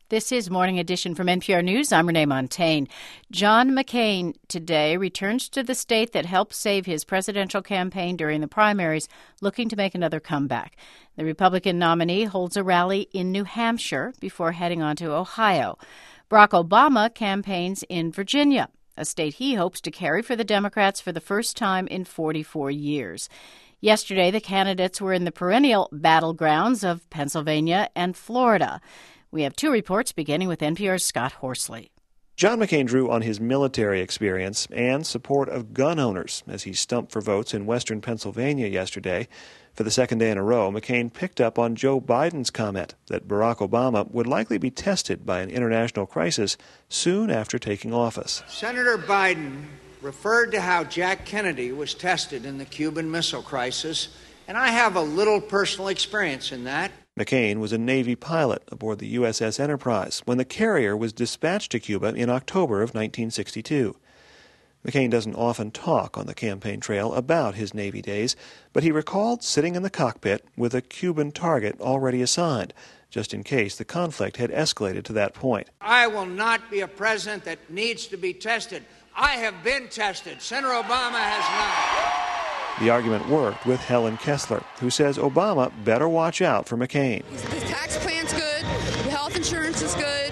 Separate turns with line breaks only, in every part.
This is Morning Edition from NPR News. I'm Renee Montaigne. John McCain today returns to the state that helped save his presidential campaign during the primaries, looking to make another comeback. The Republican nominee holds a rally in New Hampshire before heading on to Ohio. Barack Obama campaigns in Virginia, a state he hopes to carry for the Democrats for the first time in 44 years. Yesterday, the candidates were in the perennial battlegrounds of Pennsylvania and Florida. We have two reports, beginning with NPR's Scott Horsley.
John McCain drew on his military experience and support of gun owners as he stumped for votes in western Pennsylvania yesterday. For the second day in a row, McCain picked up on Joe Biden's comment that Barack Obama would likely be tested by an international crisis soon after taking office.
Senator Biden referred to how Jack Kennedy was tested in the Cuban Missile Crisis, and I have a little personal experience in that.
McCain was a Navy pilot aboard the USS Enterprise when the carrier was dispatched to Cuba in October of 1962. McCain doesn't often talk on the campaign trail about his Navy days, but he recalled sitting in the cockpit with a Cuban target already assigned, just in case the conflict had escalated to that point.
I will not be a president that needs to be tested. I have been tested. Senator Obama has not.
The argument worked with Helen Kessler, who says Obama better watch out for McCain.
His tax plan's good, the health insurance is good,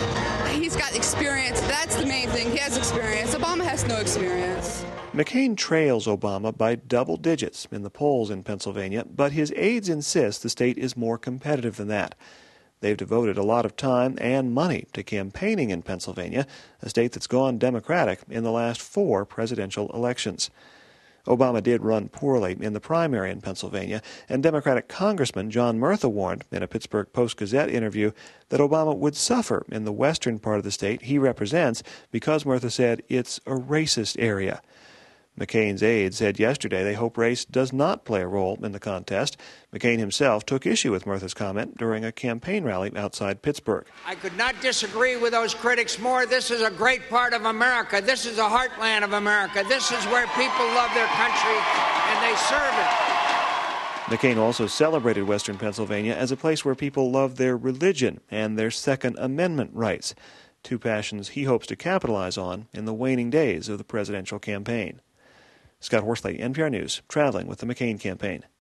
he's got experience. That's the main thing. He has experience. Obama has no experience.
McCain trails Obama by double digits in the polls in Pennsylvania, but his aides insist the state is more competitive than that. They've devoted a lot of time and money to campaigning in Pennsylvania, a state that's gone Democratic in the last 4 presidential elections. Obama did run poorly in the primary in Pennsylvania, and Democratic Congressman John Murtha warned in a Pittsburgh Post-Gazette interview that Obama would suffer in the western part of the state he represents because, Murtha said, it's a racist area. McCain's aides said yesterday they hope race does not play a role in the contest. McCain himself took issue with Murtha's comment during a campaign rally outside Pittsburgh.
I could not disagree with those critics more. This is a great part of America. This is a heartland of America. This is where people love their country and they serve it.
McCain also celebrated western Pennsylvania as a place where people love their religion and their Second Amendment rights, two passions he hopes to capitalize on in the waning days of the presidential campaign. Scott Horsley, NPR News, traveling with the McCain campaign.